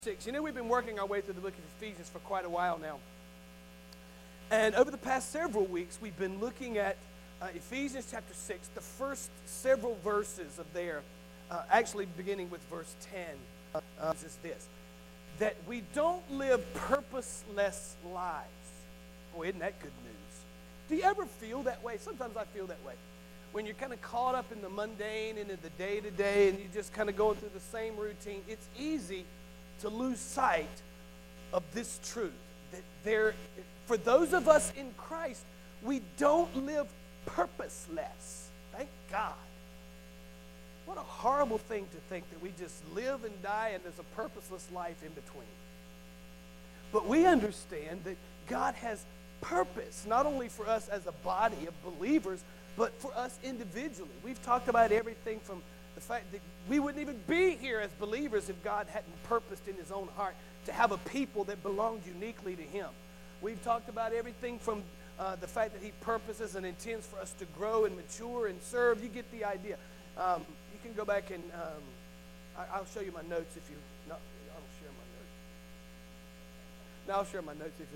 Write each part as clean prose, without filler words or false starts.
6. You know, we've been working our way through the book of Ephesians for quite a while now. And over the past several weeks, we've been looking at Ephesians chapter 6, the first several verses of there, actually beginning with verse 10, is this, that we don't live purposeless lives. Boy, isn't that good news? Do you ever feel that way? Sometimes I feel that way. When you're kind of caught up in the mundane and in the day-to-day and you're just kind of going through the same routine, it's easy to lose sight of this truth, that for those of us in Christ, we don't live purposeless. Thank God. What a horrible thing to think that we just live and die and there's a purposeless life in between. But we understand that God has purpose, not only for us as a body of believers, but for us individually. We've talked about everything from the fact that we wouldn't even be here as believers if God hadn't purposed in his own heart to have a people that belonged uniquely to him. We've talked about everything from the fact that he purposes and intends for us to grow and mature and serve. You get the idea. You can go back and I'll show you my notes if you... No, I don't share my notes. No, I'll share my notes if you...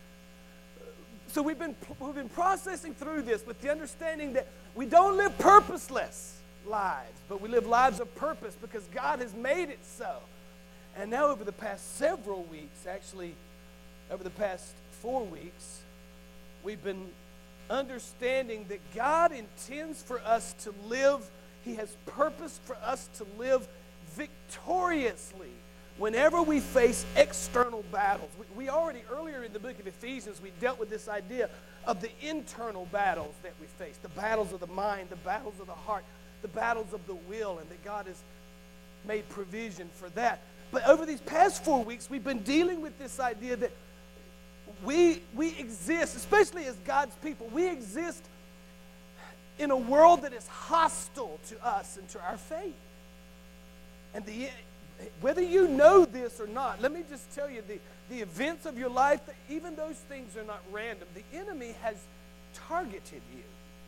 So we've been processing through this with the understanding that we don't live purposeless lives, but we live lives of purpose because God has made it so. And now over the past several weeks, actually over the past 4 weeks, we've been understanding that God intends for us to live, he has purposed for us to live victoriously whenever we face external battles. We already, earlier in the book of Ephesians, we dealt with this idea of the internal battles that we face, the battles of the mind, the battles of the heart, the battles of the will, and that God has made provision for that. But over these past 4 weeks, we've been dealing with this idea that we exist, especially as God's people, we exist in a world that is hostile to us and to our faith. And whether you know this or not, let me just tell you, the events of your life, even those things are not random. The enemy has targeted you.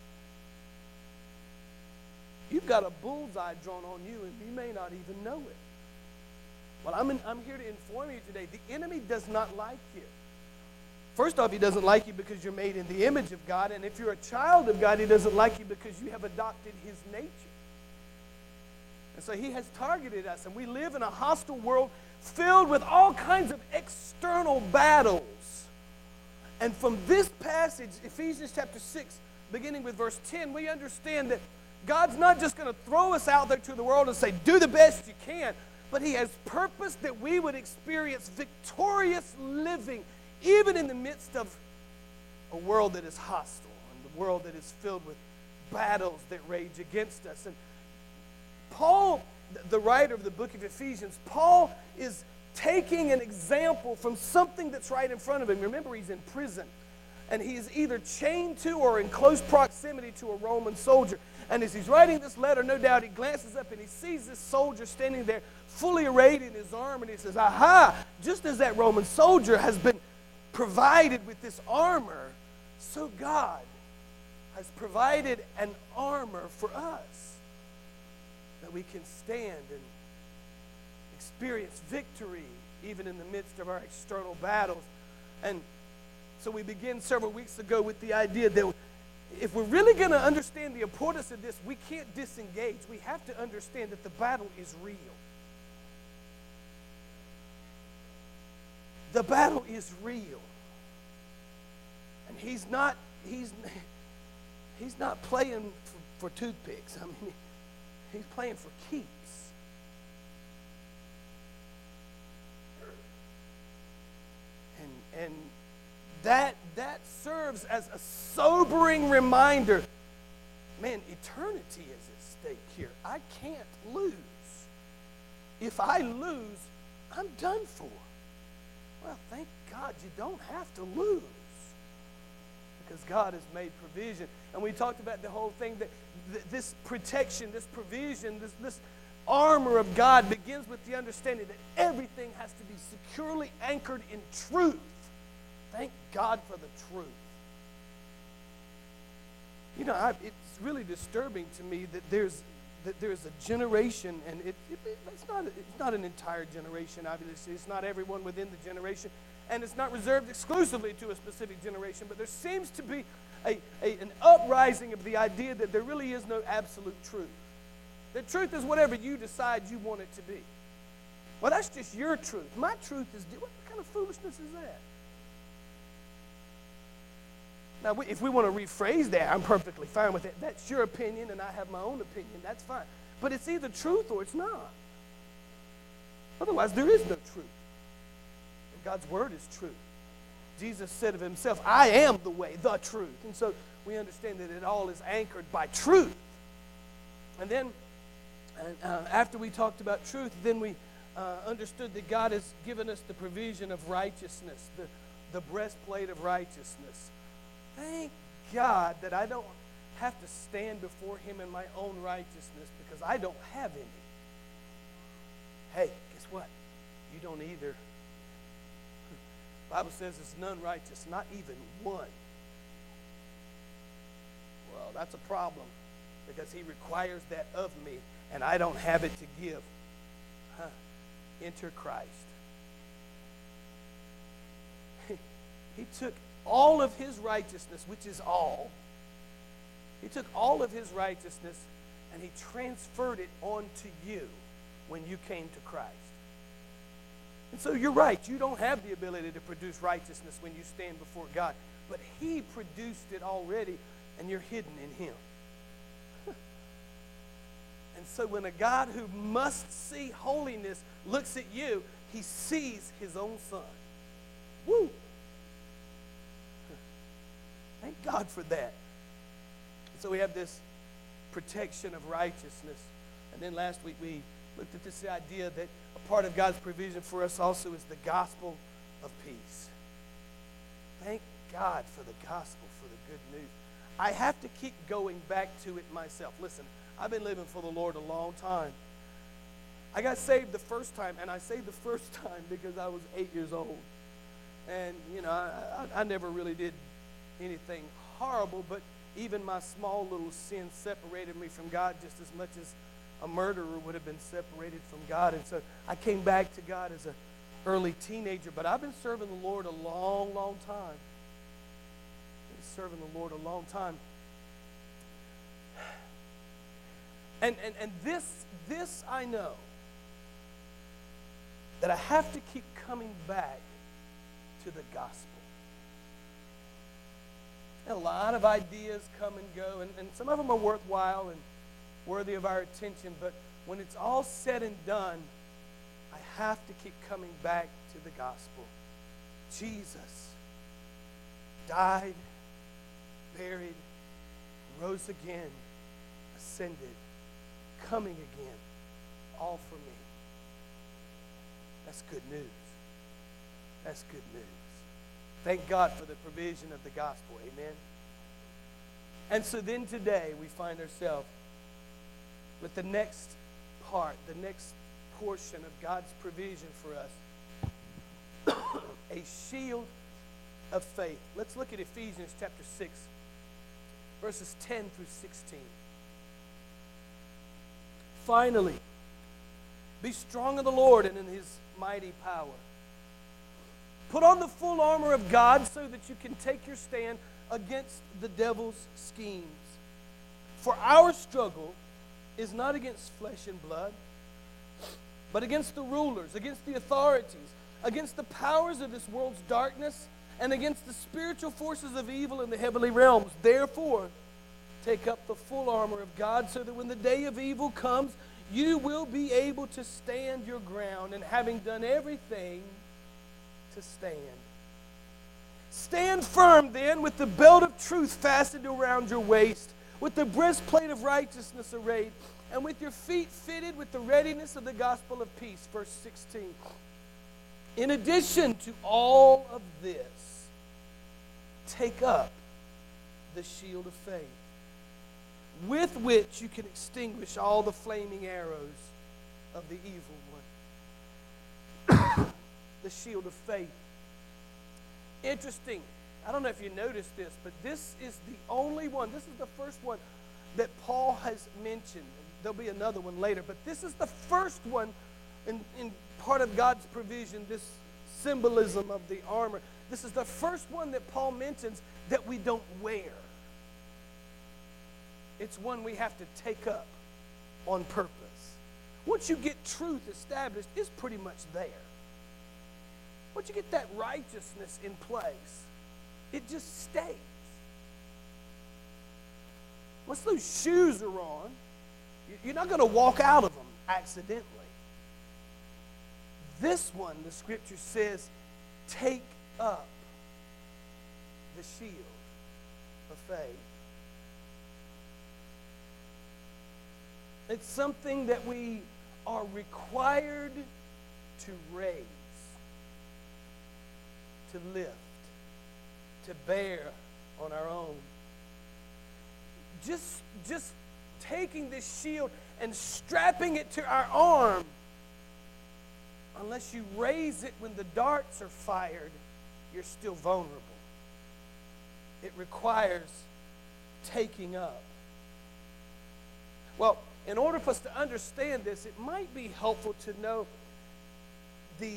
You've got a bullseye drawn on you, and you may not even know it. Well, I'm here to inform you today, the enemy does not like you. First off, he doesn't like you because you're made in the image of God, and if you're a child of God, he doesn't like you because you have adopted his nature. And so he has targeted us, and we live in a hostile world filled with all kinds of external battles. And from this passage, Ephesians chapter 6, beginning with verse 10, we understand that God's not just going to throw us out there to the world and say, do the best you can, but he has purposed that we would experience victorious living, even in the midst of a world that is hostile and the world that is filled with battles that rage against us. And Paul, the writer of the book of Ephesians, Paul is taking an example from something that's right in front of him. Remember, he's in prison, and he is either chained to or in close proximity to a Roman soldier. And as he's writing this letter, no doubt he glances up and he sees this soldier standing there fully arrayed in his armor, and he says, aha, just as that Roman soldier has been provided with this armor, so God has provided an armor for us that we can stand and experience victory even in the midst of our external battles. And so we began several weeks ago with the idea that if we're really going to understand the importance of this, we can't disengage. We have to understand that the battle is real. The battle is real. And he's not playing for toothpicks. I mean, he's playing for keeps. And that serves as a sobering reminder. Man, eternity is at stake here. I can't lose. If I lose, I'm done for. Well, thank God you don't have to lose, because God has made provision. And we talked about the whole thing that this protection, this provision, this armor of God begins with the understanding that everything has to be securely anchored in truth. Thank God for the truth. You know, it's really disturbing to me that there's that there is a generation, and it's not an entire generation, obviously. It's not everyone within the generation, and it's not reserved exclusively to a specific generation, but there seems to be an uprising of the idea that there really is no absolute truth. The truth is whatever you decide you want it to be. Well, that's just your truth. My truth is, what kind of foolishness is that? Now, if we want to rephrase that, I'm perfectly fine with it. That's your opinion, and I have my own opinion. That's fine. But it's either truth or it's not. Otherwise, there is no truth. And God's word is truth. Jesus said of himself, I am the way, the truth. And so we understand that it all is anchored by truth. And then, after we talked about truth, then we understood that God has given us the provision of righteousness, the breastplate of righteousness. Thank God that I don't have to stand before him in my own righteousness because I don't have any. Hey, guess what? You don't either. The Bible says it's none righteous, not even one. Well, that's a problem because he requires that of me, and I don't have it to give. Enter Christ. He took all of his righteousness, which is all. He took all of his righteousness and he transferred it onto you when you came to Christ. And so you're right. You don't have the ability to produce righteousness when you stand before God. But he produced it already, and you're hidden in him. And so when a God who must see holiness looks at you, he sees his own son. Woo! Thank God for that. And so we have this protection of righteousness. And then last week we looked at this idea that a part of God's provision for us also is the gospel of peace. Thank God for the gospel, for the good news. I have to keep going back to it myself. Listen, I've been living for the Lord a long time. I got saved the first time, and I say the first time because I was 8 years old. And, you know, I never really did anything horrible, but even my small little sin separated me from God just as much as a murderer would have been separated from God. And so I came back to God as an early teenager, but I've been serving the Lord a long, long time. Been serving the Lord a long time. And this I know, that I have to keep coming back to the gospel. And a lot of ideas come and go, and some of them are worthwhile and worthy of our attention, but when it's all said and done, I have to keep coming back to the gospel. Jesus died, buried, rose again, ascended, coming again, all for me. That's good news. That's good news. Thank God for the provision of the gospel. Amen. And so then today we find ourselves with the next part, the next portion of God's provision for us. A shield of faith. Let's look at Ephesians chapter 6, verses 10 through 16. Finally, be strong in the Lord and in his mighty power. Put on the full armor of God so that you can take your stand against the devil's schemes. For our struggle is not against flesh and blood, but against the rulers, against the authorities, against the powers of this world's darkness, and against the spiritual forces of evil in the heavenly realms. Therefore, take up the full armor of God so that when the day of evil comes, you will be able to stand your ground, and having done everything, to stand. Stand firm then with the belt of truth fastened around your waist, with the breastplate of righteousness arrayed, and with your feet fitted with the readiness of the gospel of peace. Verse 16. In addition to all of this, take up the shield of faith, with which you can extinguish all the flaming arrows of the evil one. The shield of faith. Interesting. I don't know if you noticed this, but this is the only one, this is the first one that Paul has mentioned. there'll be another one later. But this is the first one in part of God's provision, this symbolism of the armor. This is the first one that Paul mentions that we don't wear. It's one we have to take up on purpose. Once you get truth established, it's pretty much there. Once you get that righteousness in place, it just stays. Once those shoes are on, you're not going to walk out of them accidentally. This one, the scripture says, take up the shield of faith. It's something that we are required to raise, to lift, to bear on our own. Just taking this shield and strapping it to our arm, unless you raise it when the darts are fired, you're still vulnerable. It requires taking up. Well, in order for us to understand this, it might be helpful to know the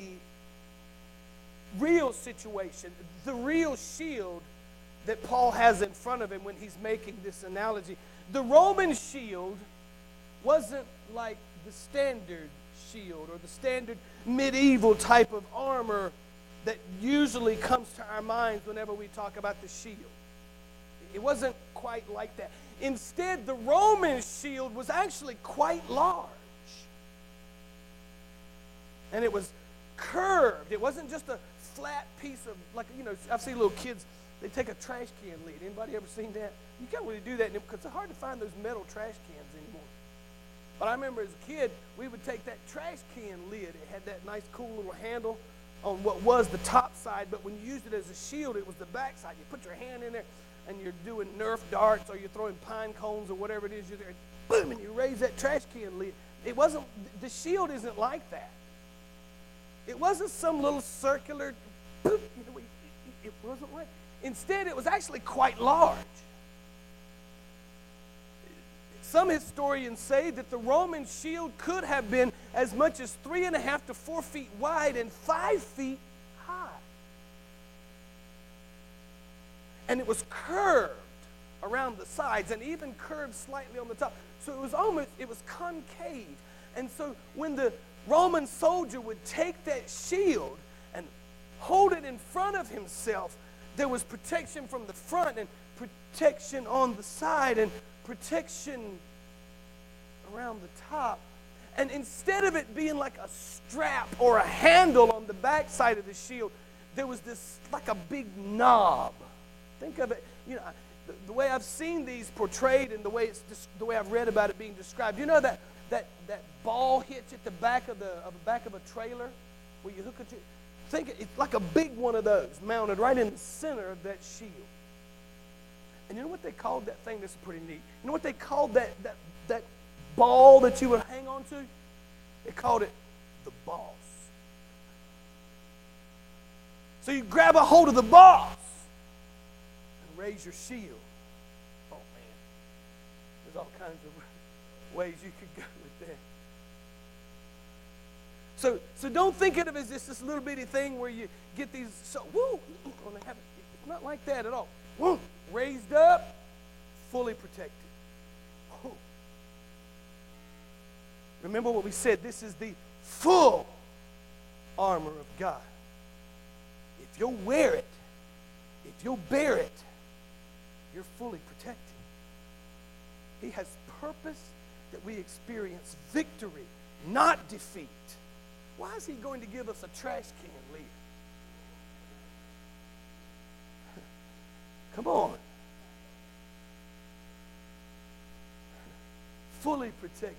real situation, the real shield that Paul has in front of him when he's making this analogy. The Roman shield wasn't like the standard shield or the standard medieval type of armor that usually comes to our minds whenever we talk about the shield. It wasn't quite like that. Instead, the Roman shield was actually quite large. And it was curved. It wasn't just a flat piece of, like, you know, I've seen little kids, they take a trash can lid. Anybody ever seen that? You can't really do that because it's hard to find those metal trash cans anymore. But I remember as a kid, we would take that trash can lid. It had that nice, cool little handle on what was the top side, but when you used it as a shield, it was the back side. You put your hand in there, and you're doing Nerf darts, or you're throwing pine cones, or whatever it is, you're there, boom, and you raise that trash can lid. It wasn't, the shield isn't like that. It wasn't some little circular, boom, you know, it wasn't like, instead it was actually quite large. Some historians say that the Roman shield could have been as much as 3.5 to 4 feet wide and 5 feet high. And it was curved around the sides and even curved slightly on the top. So it was concave. And so when the Roman soldier would take that shield and hold it in front of himself, there was protection from the front and protection on the side and protection around the top. And instead of it being like a strap or a handle on the back side of the shield, there was this like a big knob. Think of it, you know, the way I've seen these portrayed and the way I've read about it being described. You know that ball hitch at the back of a trailer where you hook it to? Think it's like a big one of those mounted right in the center of that shield. And you know what they called that thing? This is pretty neat. You know what they called that ball that you would hang on to? They called it the boss. So you grab a hold of the boss and raise your shield. Oh man, there's all kinds of ways you could go with that. So don't think of it as this little bitty thing where you get these, it's not like that at all. Woo, raised up, fully protected. Woo. Remember what we said, this is the full armor of God. If you'll wear it, if you'll bear it, you're fully protected. He has purpose that we experience victory, not defeat. Why is he going to give us a trash can lid? Come on. Fully protected.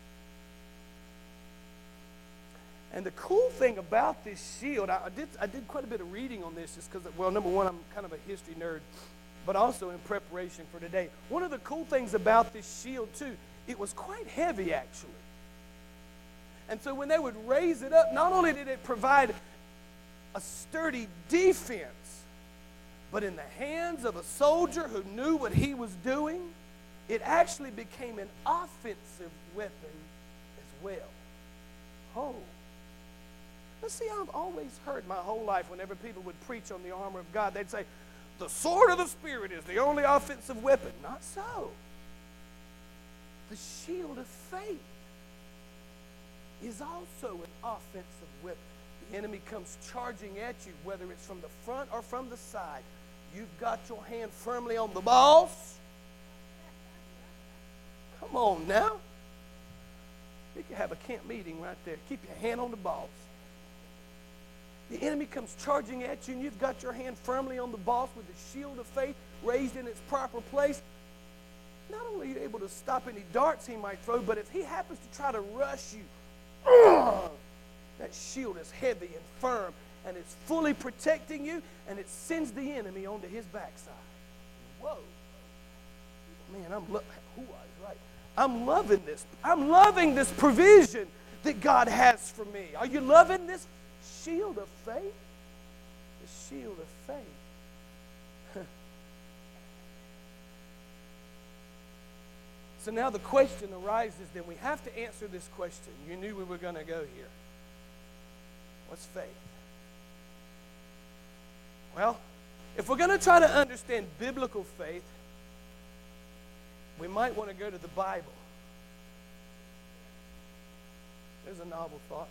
And the cool thing about this shield, I did quite a bit of reading on this just because, well, number one, I'm kind of a history nerd, but also in preparation for today. One of the cool things about this shield, too, it was quite heavy, actually. And so when they would raise it up, not only did it provide a sturdy defense, but in the hands of a soldier who knew what he was doing, it actually became an offensive weapon as well. Oh. Now see, I've always heard my whole life whenever people would preach on the armor of God, they'd say, the sword of the Spirit is the only offensive weapon. Not so. The shield of faith is also an offensive weapon. The enemy comes charging at you, whether it's from the front or from the side. You've got your hand firmly on the boss. Come on now. You can have a camp meeting right there. Keep your hand on the boss. The enemy comes charging at you, and you've got your hand firmly on the boss with the shield of faith raised in its proper place. Not only are you able to stop any darts he might throw, but if he happens to try to rush you, that shield is heavy and firm, and it's fully protecting you, and it sends the enemy onto his backside. Whoa. Man, who was right? I'm loving this. I'm loving this provision that God has for me. Are you loving this shield of faith? The shield of faith. So now the question arises, then we have to answer this question. You knew we were going to go here. What's faith? Well, if we're going to try to understand biblical faith, we might want to go to the Bible. There's a novel thought.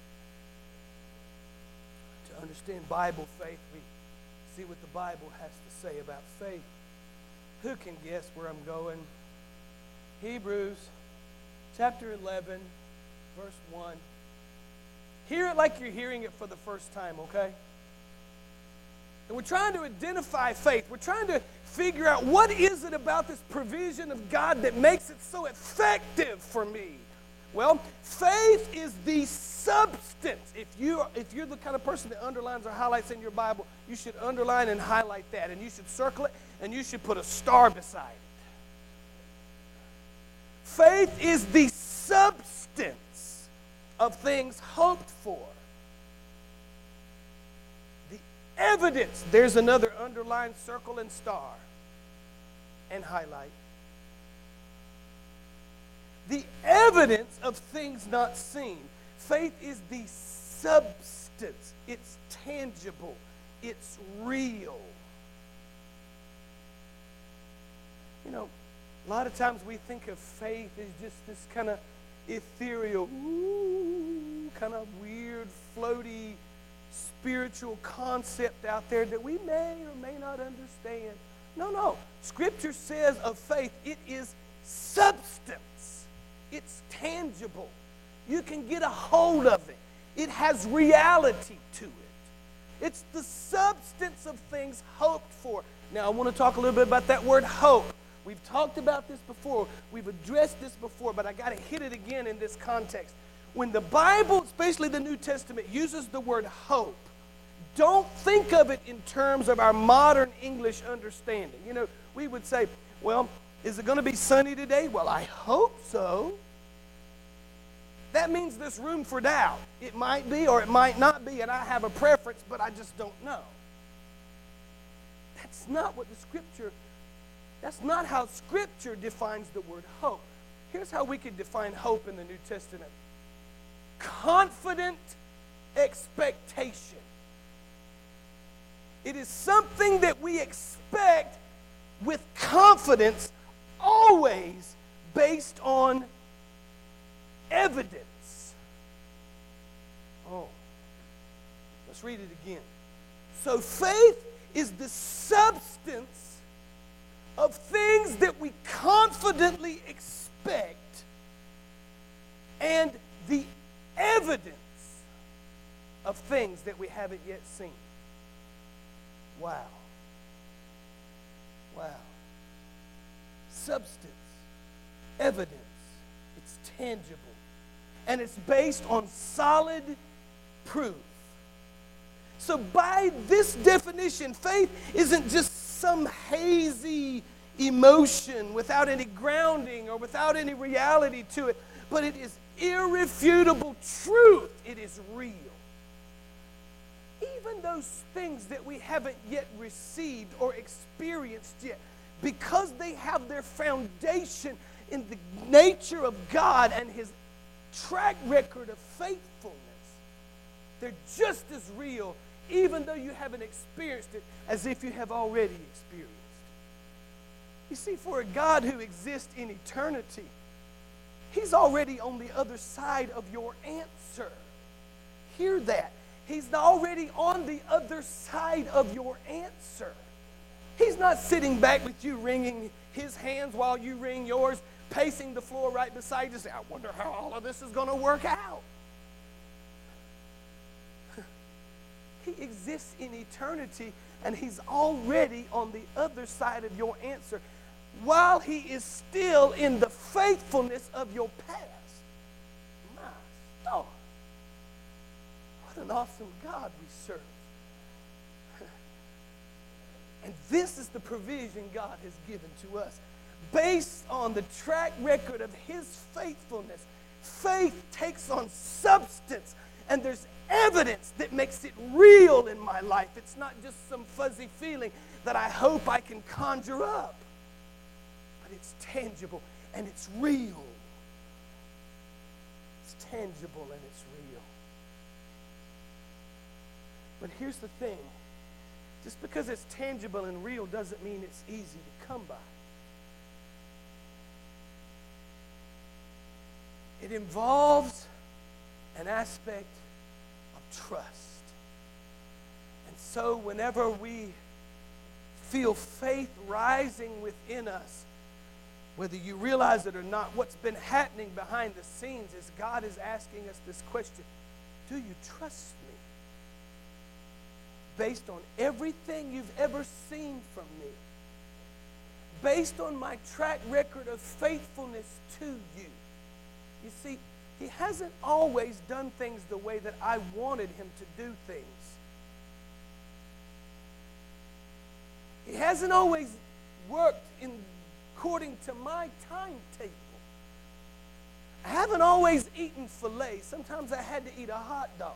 To understand Bible faith, we see what the Bible has to say about faith. Who can guess where I'm going? Hebrews chapter 11, verse 1. Hear it like you're hearing it for the first time, okay? And we're trying to identify faith. We're trying to figure out what is it about this provision of God that makes it so effective for me. Well, faith is the substance. If you're the kind of person that underlines or highlights in your Bible, you should underline and highlight that, and you should circle it, and you should put a star beside it. Faith is the substance of things hoped for. The evidence, there's another underline, circle, and star, and highlight. The evidence of things not seen. Faith is the substance. It's tangible. It's real. You know, a lot of times we think of faith as just this kind of ethereal, kind of weird, floaty, spiritual concept out there that we may or may not understand. No. Scripture says of faith, it is substance. It's tangible. You can get a hold of it. It has reality to it. It's the substance of things hoped for. Now, I want to talk a little bit about that word hope. We've talked about this before. We've addressed this before, but I got to hit it again in this context. When the Bible, especially the New Testament, uses the word hope, don't think of it in terms of our modern English understanding. You know, we would say, well, is it going to be sunny today? Well, I hope so. That means there's room for doubt. It might be or it might not be, and I have a preference, but I just don't know. That's not what the Scripture, that's not how Scripture defines the word hope. Here's how we could define hope in the New Testament. Confident expectation. It is something that we expect with confidence, always based on evidence. Oh, let's read it again. So faith is the substance of things that we confidently expect and the evidence of things that we haven't yet seen. Wow. Substance, evidence, it's tangible, and it's based on solid proof. So by this definition, faith isn't just some hazy emotion without any grounding or without any reality to it, but it is irrefutable truth. It is real. Even those things that we haven't yet received or experienced yet, because they have their foundation in the nature of God and His track record of faithfulness, they're just as real, even though you haven't experienced it, as if you have already experienced. You see, for a God who exists in eternity, He's already on the other side of your answer. Hear that. He's already on the other side of your answer. He's not sitting back with you wringing His hands while you wring yours, pacing the floor right beside you, saying, I wonder how all of this is going to work out. He exists in eternity, and He's already on the other side of your answer while He is still in the faithfulness of your past. My stars. What an awesome God we serve. And this is the provision God has given to us. Based on the track record of His faithfulness, faith takes on substance, and there's evidence that makes it real in my life. It's not just some fuzzy feeling that I hope I can conjure up, but it's tangible and it's real. It's tangible and it's real. But here's the thing. Just because it's tangible and real doesn't mean it's easy to come by. It involves an aspect of trust. And so whenever we feel faith rising within us, whether you realize it or not, what's been happening behind the scenes is God is asking us this question: do you trust me? Based on everything you've ever seen from me, based on my track record of faithfulness to you. You see, He hasn't always done things the way that I wanted Him to do things. He hasn't always worked according to my timetable. I haven't always eaten filet. Sometimes I had to eat a hot dog.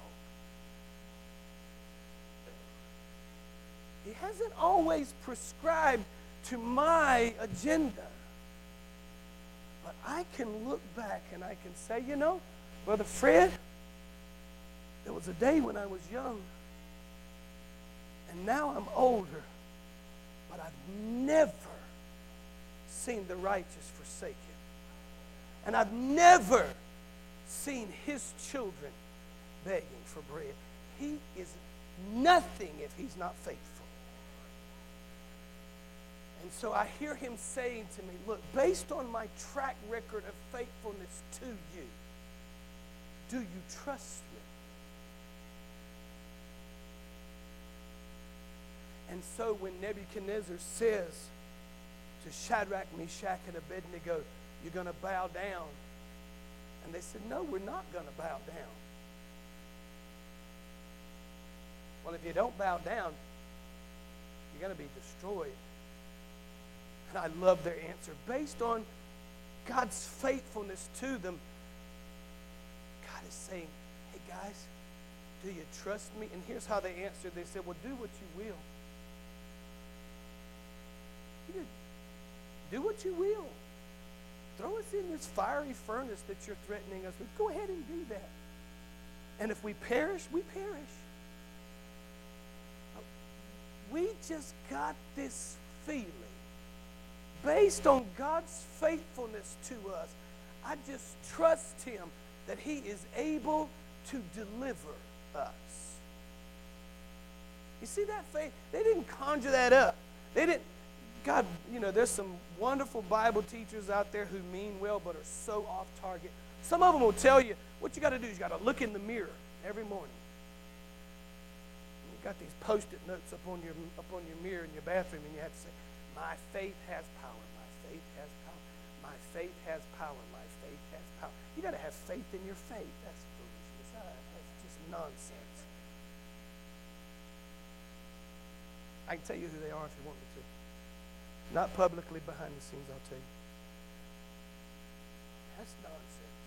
He hasn't always prescribed to my agenda. But I can look back and I can say, you know, Brother Fred, there was a day when I was young, and now I'm older, but I've never seen the righteous forsaken. And I've never seen His children begging for bread. He is nothing if He's not faithful. And so I hear Him saying to me, look, based on my track record of faithfulness to you, do you trust me? And so when Nebuchadnezzar says to Shadrach, Meshach, and Abednego, you're going to bow down. And they said, no, we're not going to bow down. Well, if you don't bow down, you're going to be destroyed. And I love their answer. Based on God's faithfulness to them, God is saying, hey guys, do you trust me? And here's how they answered. They said, well, do what you will. Do what you will. Throw us in this fiery furnace that you're threatening us with. Go ahead and do that. And if we perish, we perish. We just got this feeling. Based on God's faithfulness to us, I just trust Him that He is able to deliver us. You see that faith? They didn't conjure that up. They didn't. God, you know, there's some wonderful Bible teachers out there who mean well but are so off target. Some of them will tell you what you got to do is you got to look in the mirror every morning. You got these Post-it notes up on your mirror in your bathroom, and you have to say, my faith has power, my faith has power, my faith has power, my faith has power. You got to have faith in your faith. That's foolishness. That's just nonsense. I can tell you who they are if you want me to. Not publicly, behind the scenes, I'll tell you. That's nonsense.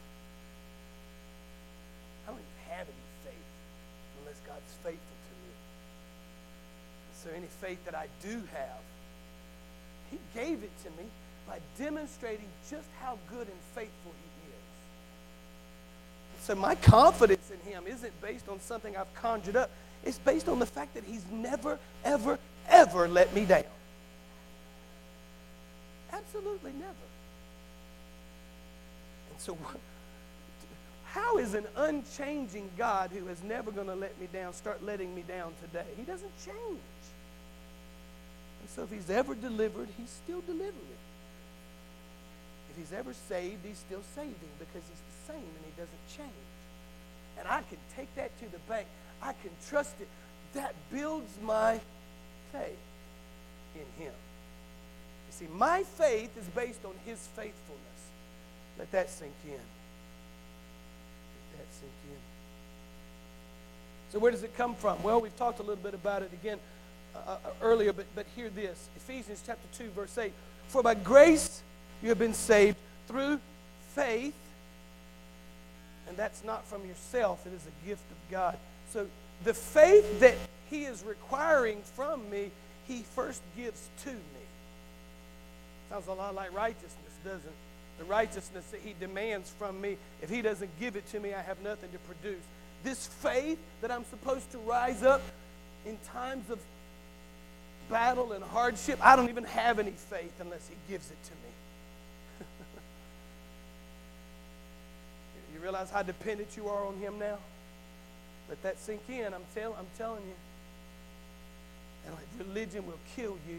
I don't even have any faith unless God's faithful to me. So any faith that I do have, He gave it to me by demonstrating just how good and faithful he is. So my confidence in him isn't based on something I've conjured up. It's based on the fact that he's never, ever, ever let me down. Absolutely never. And so how is an unchanging God who is never going to let me down start letting me down today? He doesn't change. And so if he's ever delivered, he's still delivering. If he's ever saved, he's still saving because he's the same and he doesn't change. And I can take that to the bank. I can trust it. That builds my faith in him. You see, my faith is based on his faithfulness. Let that sink in. Let that sink in. So where does it come from? Well, we've talked a little bit about it again earlier, but hear this. Ephesians chapter 2, verse 8. For by grace you have been saved through faith, and that's not from yourself. It is a gift of God. So the faith that he is requiring from me, he first gives to me. Sounds a lot like righteousness, doesn't it? The righteousness that he demands from me, if he doesn't give it to me, I have nothing to produce. This faith that I'm supposed to rise up in times of battle and hardship, I don't even have any faith unless he gives it to me. You realize how dependent you are on him now? Let that sink in. I'm telling you. And like religion will kill you.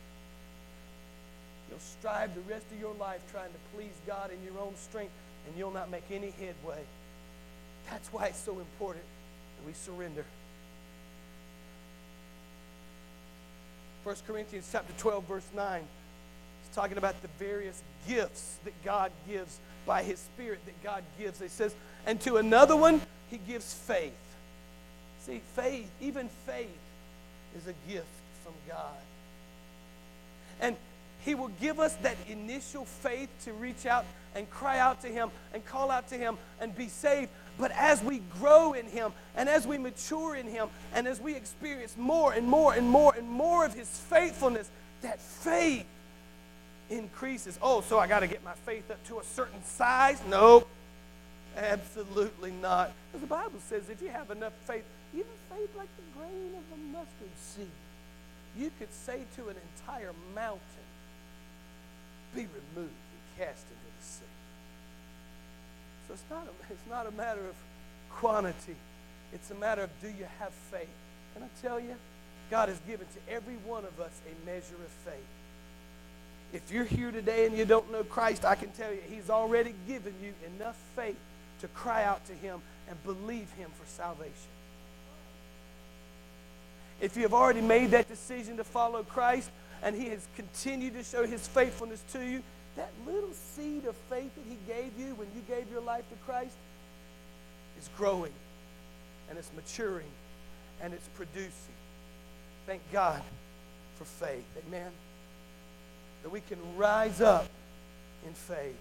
You'll strive the rest of your life trying to please God in your own strength, and you'll not make any headway. That's why it's so important that we surrender. 1 Corinthians chapter 12, verse 9. It's talking about the various gifts that God gives by his Spirit that God gives. It says, and to another one, he gives faith. See, faith, even faith, is a gift from God. And he will give us that initial faith to reach out and cry out to him and call out to him and be saved. But as we grow in him and as we mature in him and as we experience more and more and more and more of his faithfulness, that faith increases. Oh, so I got to get my faith up to a certain size? No, absolutely not. Because the Bible says if you have enough faith, even faith like the grain of a mustard seed, you could say to an entire mountain, be removed and cast into the sea. So it's not a matter of quantity. It's a matter of do you have faith. Can I tell you? God has given to every one of us a measure of faith. If you're here today and you don't know Christ, I can tell you he's already given you enough faith to cry out to him and believe him for salvation. If you have already made that decision to follow Christ and he has continued to show his faithfulness to you, that little seed of faith that he gave you when you gave your life to Christ is growing and it's maturing and it's producing. Thank God for faith. Amen. That we can rise up in faith.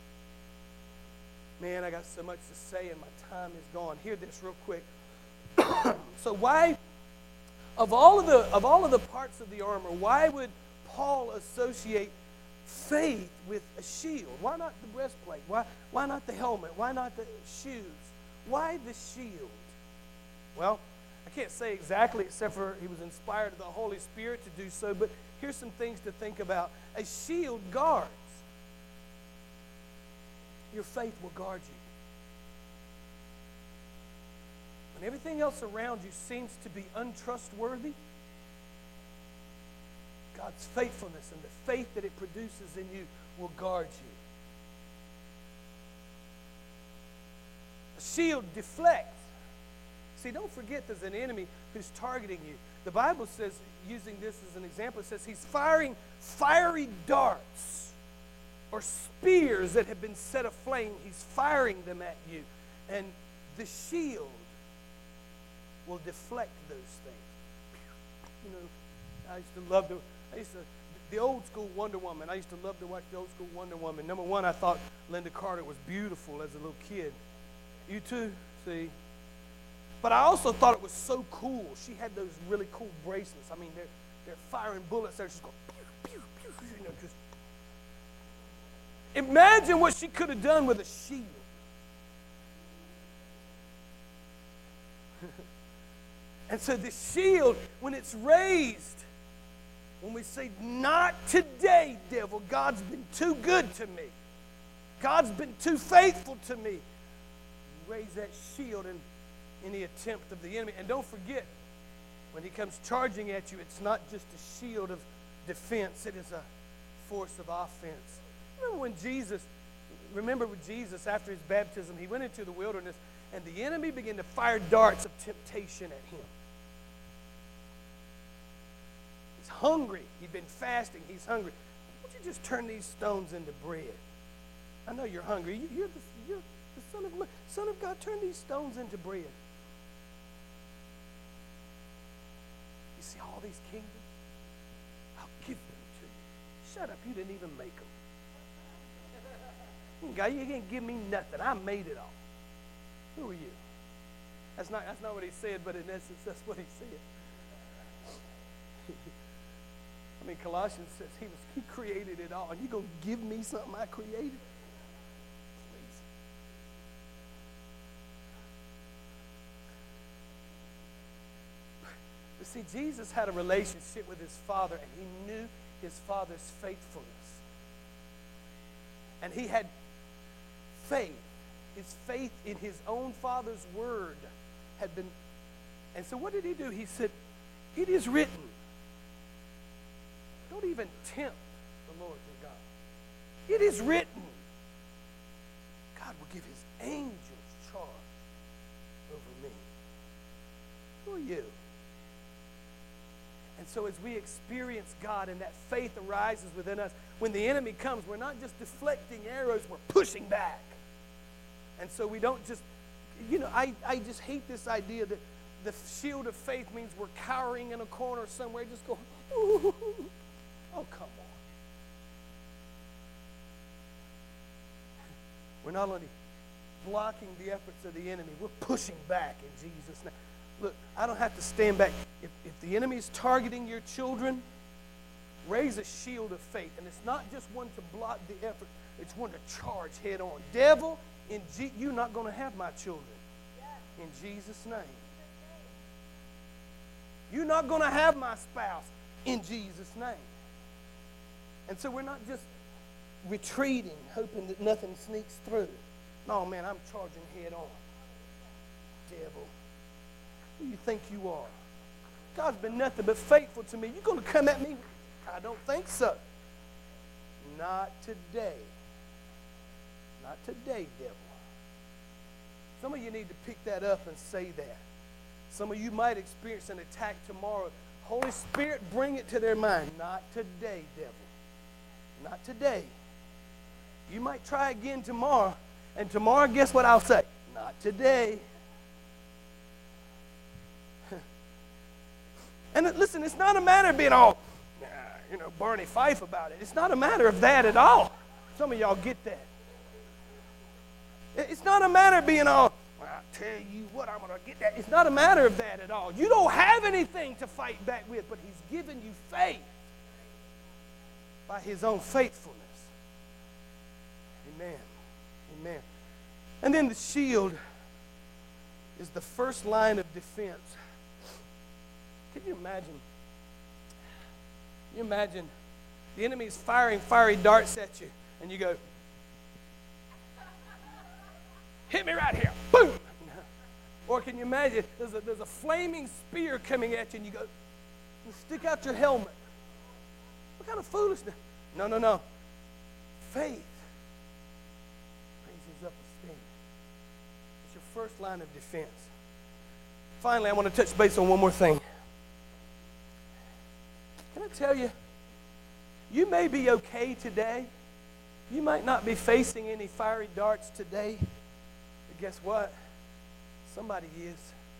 Man, I got so much to say and my time is gone. Hear this real quick. So why, of all of the parts of the armor, why would Paul associate faith with a shield? Why not the breastplate? Why not the helmet? Why not the shoes? Why the shield? Well, I can't say exactly except for he was inspired of the Holy Spirit to do so, but here's some things to think about. A shield guards. Your faith will guard you. When everything else around you seems to be untrustworthy, God's faithfulness and the faith that it produces in you will guard you. A shield deflects. See, don't forget there's an enemy who's targeting you. The Bible says, using this as an example, it says he's firing fiery darts or spears that have been set aflame. He's firing them at you. And the shield will deflect those things. You know, the old school Wonder Woman. I used to love to watch the old school Wonder Woman. Number one, I thought Linda Carter was beautiful as a little kid. You too? See? But I also thought it was so cool. She had those really cool bracelets. I mean, they're firing bullets. They're just going, pew, pew, pew, just imagine what she could have done with a shield. And so the shield, when it's raised, when we say, not today, devil, God's been too good to me. God's been too faithful to me. You raise that shield in any attempt of the enemy. And don't forget, when he comes charging at you, it's not just a shield of defense. It is a force of offense. Remember when Jesus, after his baptism, he went into the wilderness, and the enemy began to fire darts of temptation at him. He's hungry. He'd been fasting. He's hungry. Why don't you just turn these stones into bread? I know you're hungry. You're the Son of God. Turn these stones into bread. You see all these kingdoms? I'll give them to you. Shut up. You didn't even make them. God, you can't give me nothing. I made it all. Who are you? That's not what he said, but in essence, that's what he said. I mean, Colossians says he created it all, and you're going to give me something I created? Please. But see, Jesus had a relationship with his Father, and he knew his Father's faithfulness. And he had faith. His faith in his own Father's word had been. And so what did he do? He said, it is written. Don't even tempt the Lord your God. It is written. God will give his angels charge over me. Who are you? And so as we experience God and that faith arises within us, when the enemy comes, we're not just deflecting arrows, we're pushing back. And so we don't just, I just hate this idea that the shield of faith means we're cowering in a corner somewhere, just going, ooh, oh, come on. We're not only blocking the efforts of the enemy, we're pushing back in Jesus' name. Look, I don't have to stand back. If the enemy is targeting your children, raise a shield of faith. And it's not just one to block the effort, it's one to charge head on. Devil, you're not going to have my children. In Jesus' name. You're not going to have my spouse. In Jesus' name. And so we're not just retreating, hoping that nothing sneaks through. No, man, I'm charging head on. Devil, who do you think you are? God's been nothing but faithful to me. You're going to come at me? I don't think so. Not today. Not today, devil. Some of you need to pick that up and say that. Some of you might experience an attack tomorrow. Holy Spirit, bring it to their mind. Not today, devil. Not today. You might try again tomorrow, and tomorrow, guess what I'll say? Not today. And listen, it's not a matter of being all, Barney Fife about it. It's not a matter of that at all. Some of y'all get that. It's not a matter of being all, well, I'll tell you what, I'm going to get that. It's not a matter of that at all. You don't have anything to fight back with, but he's given you faith by his own faithfulness. Amen. Amen. And then the shield is the first line of defense. Can you imagine? Can you imagine the enemy is firing fiery darts at you, and you go, hit me right here, boom. Or can you imagine there's a flaming spear coming at you, and you go, you stick out your helmet. What kind of foolishness? No. Faith raises up a stand. It's your first line of defense. Finally, I want to touch base on one more thing. Can I tell you, you may be okay today. You might not be facing any fiery darts today. But guess what? Somebody is.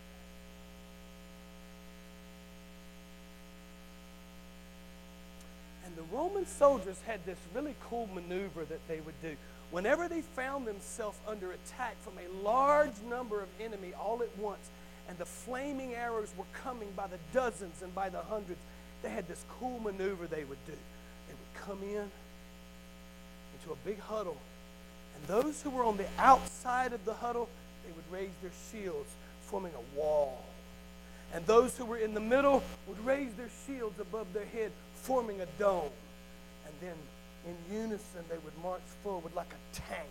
And the Roman soldiers had this really cool maneuver that they would do. Whenever they found themselves under attack from a large number of enemy all at once, and the flaming arrows were coming by the dozens and by the hundreds, they had this cool maneuver they would do. they would come into a big huddle. And those who were on the outside of the huddle, they would raise their shields, forming a wall. And those who were in the middle would raise their shields above their head, forming a dome. And then in unison, they would march forward like a tank.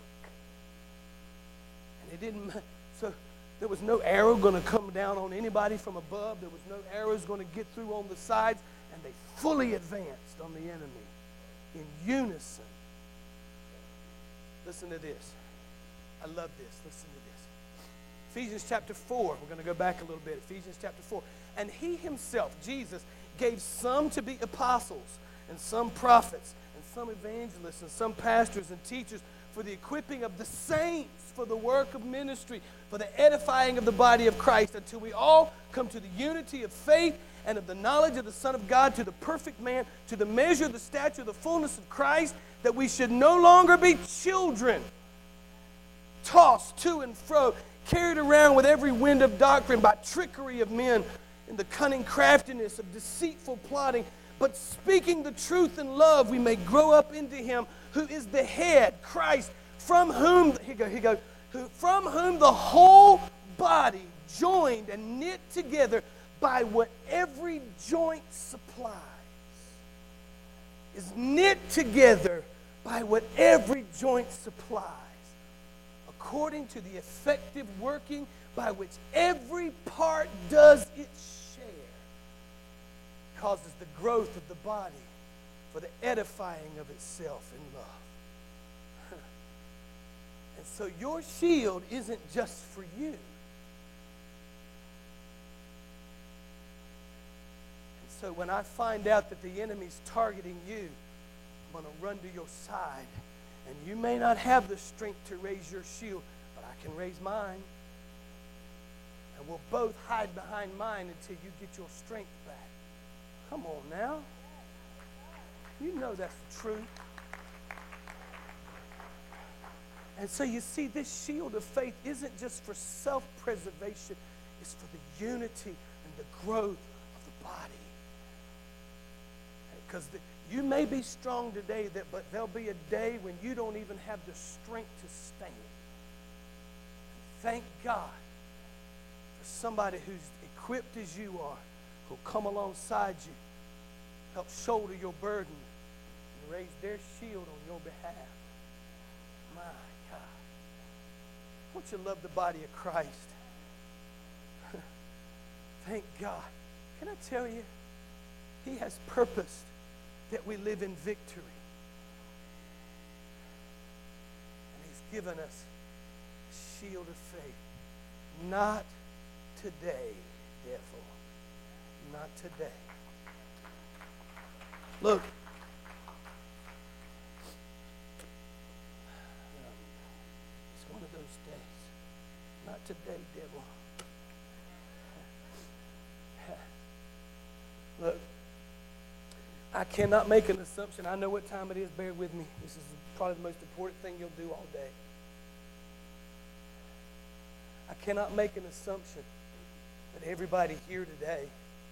And it didn't matter. So there was no arrow going to come down on anybody from above. There was no arrows going to get through on the sides. And they fully advanced on the enemy in unison. Listen to this. I love this. Listen to this. Ephesians chapter 4. We're going to go back a little bit. Ephesians chapter 4. And he himself, Jesus, gave some to be apostles, and some prophets, and some evangelists, and some pastors and teachers for the equipping of the saints, for the work of ministry, for the edifying of the body of Christ, until we all come to the unity of faith and of the knowledge of the Son of God, to the perfect man, to the measure of the stature of the fullness of Christ, that we should no longer be children, tossed to and fro, carried around with every wind of doctrine by trickery of men and the cunning craftiness of deceitful plotting, but speaking the truth in love, we may grow up into him who is the head, Christ, from whom, from whom the whole body, joined and knit together by what every joint supplies, is knit together by what every joint supplies, according to the effective working by which every part does its share, causes the growth of the body for the edifying of itself in love. And so your shield isn't just for you. And so when I find out that the enemy's targeting you, I'm going to run to your side. And you may not have the strength to raise your shield, but I can raise mine. And we'll both hide behind mine until you get your strength back. Come on now. You know that's the truth. And so you see, this shield of faith isn't just for self-preservation. It's for the unity and the growth of the body. Because you may be strong today, but there'll be a day when you don't even have the strength to stand. Thank God for somebody who's equipped as you are, who'll come alongside you, help shoulder your burden, and raise their shield on your behalf. My God. Don't you love the body of Christ? Thank God. Can I tell you, he has purposed that we live in victory. And he's given us a shield of faith. Not today, devil. Not today. Look. It's one of those days. Not today, devil. Look. I cannot make an assumption. I know what time it is. Bear with me. This is probably the most important thing you'll do all day. I cannot make an assumption that everybody here today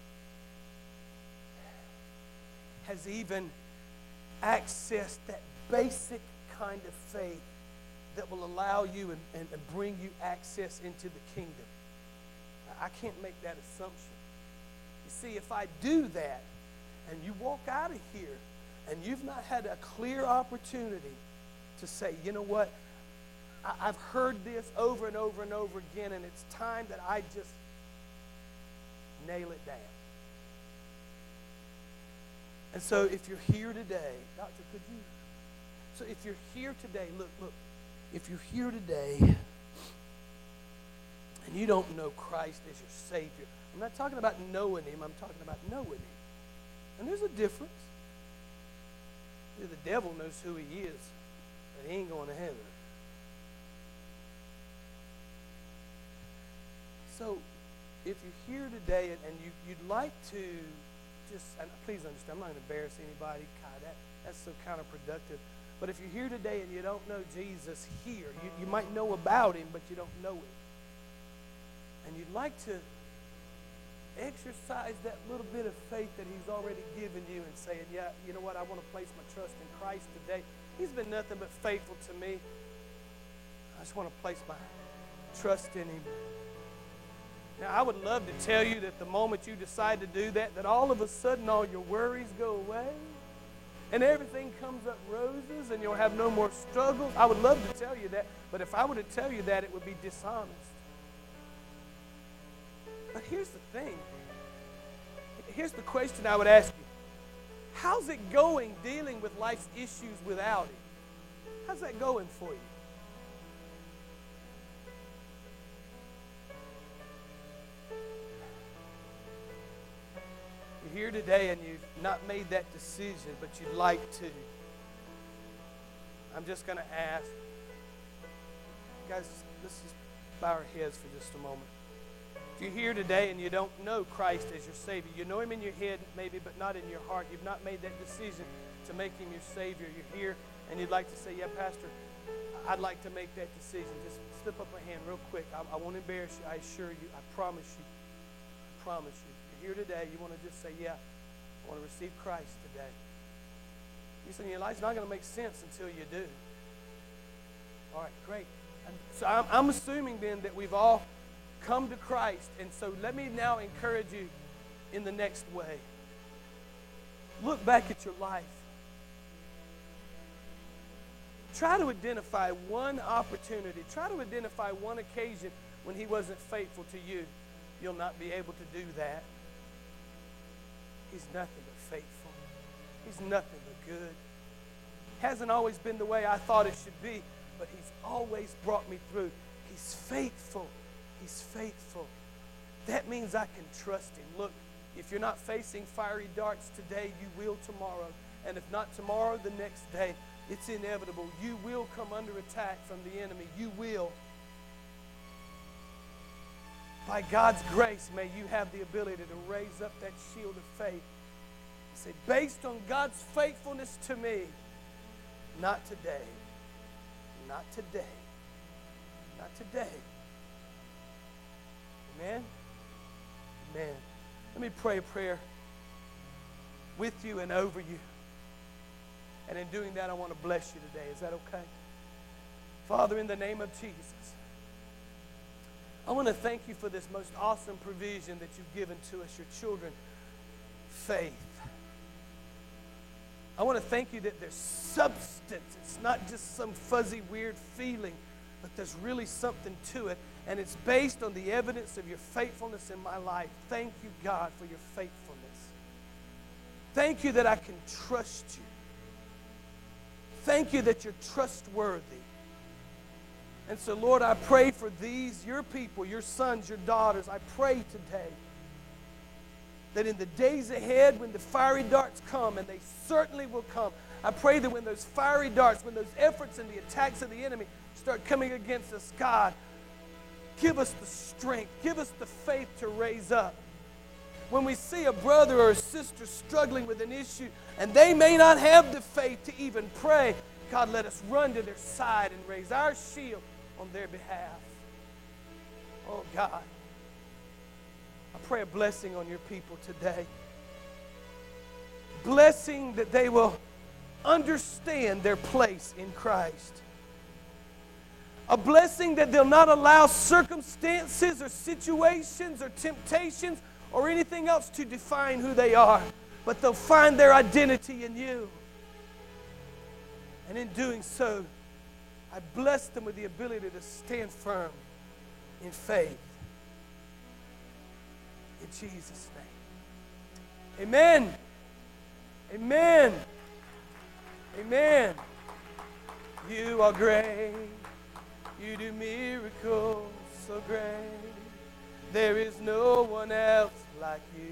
has even accessed that basic kind of faith that will allow you and bring you access into the kingdom. I can't make that assumption. You see, if I do that, and you walk out of here and you've not had a clear opportunity to say, you know what, I've heard this over and over and over again, and it's time that I just nail it down. And so if you're here today, Doctor, could you? So if you're here today, look, if you're here today and you don't know Christ as your Savior, I'm not talking about knowing him, I'm talking about knowing him. And there's a difference. The devil knows who he is, but he ain't going to heaven. So if you're here today and you'd like to just, and please understand, I'm not going to embarrass anybody. God, that's so counterproductive. But if you're here today and you don't know Jesus here, you might know about him, but you don't know him. And you'd like to exercise that little bit of faith that He's already given you and saying, yeah, you know what, I want to place my trust in Christ today. He's been nothing but faithful to me. I just want to place my trust in Him. Now, I would love to tell you that the moment you decide to do that, that all of a sudden all your worries go away and everything comes up roses and you'll have no more struggles. I would love to tell you that, but if I were to tell you that, it would be dishonest. But here's the thing. Here's the question I would ask you. How's it going dealing with life's issues without Him? How's that going for you? You're here today and you've not made that decision, but you'd like to. I'm just going to ask. Guys, let's just bow our heads for just a moment. If you're here today and you don't know Christ as your Savior, you know Him in your head maybe, but not in your heart. You've not made that decision to make Him your Savior. You're here and you'd like to say, yeah, Pastor, I'd like to make that decision. Just slip up a hand real quick. I won't embarrass you. I assure you. I promise you. I promise you. You're here today. You want to just say, yeah, I want to receive Christ today. You say your life's not going to make sense until you do. All right, great. So I'm assuming then that we've all come to Christ. And so let me now encourage you in the next way. Look back at your life. Try to identify one opportunity. Try to identify one occasion when He wasn't faithful to you. You'll not be able to do that. He's nothing but faithful. He's nothing but good. Hasn't always been the way I thought it should be, but He's always brought me through. He's faithful. He's faithful. That means I can trust Him. Look, if you're not facing fiery darts today, you will tomorrow. And if not tomorrow, the next day. It's inevitable. You will come under attack from the enemy. You will. By God's grace, may you have the ability to raise up that shield of faith. Say, based on God's faithfulness to me, not today. Not today. Not today. Amen? Amen. Let me pray a prayer with you and over you. And in doing that, I want to bless you today. Is that okay? Father, in the name of Jesus, I want to thank you for this most awesome provision that you've given to us, your children, faith. I want to thank you that there's substance. It's not just some fuzzy, weird feeling, but there's really something to it. And it's based on the evidence of your faithfulness in my life. Thank you, God, for your faithfulness. Thank you that I can trust you. Thank you that you're trustworthy. And so, Lord, I pray for these, your people, your sons, your daughters. I pray today that in the days ahead when the fiery darts come, and they certainly will come, I pray that when those fiery darts, when those efforts and the attacks of the enemy start coming against us, God, give us the strength, give us the faith to raise up. When we see a brother or a sister struggling with an issue and they may not have the faith to even pray, God, let us run to their side and raise our shield on their behalf. Oh, God, I pray a blessing on your people today. Blessing that they will understand their place in Christ. A blessing that they'll not allow circumstances or situations or temptations or anything else to define who they are, but they'll find their identity in you. And in doing so, I bless them with the ability to stand firm in faith. In Jesus' name. Amen. Amen. Amen. You are great. You do miracles so great. There is no one else like you.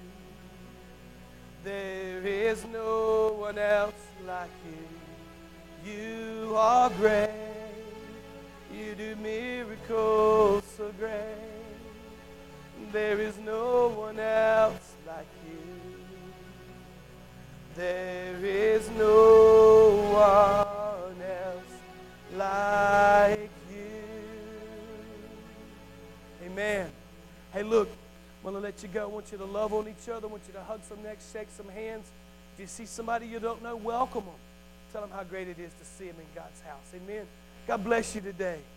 There is no one else like you. You are great. You do miracles so great. There is no one else like you. There is no one else like you. Amen. Hey, look, I want to let let you go, I want you to love on each other. I want you to hug some necks, shake some hands. If you see somebody you don't know, welcome them. Tell them how great it is to see them in God's house. Amen. God bless you today.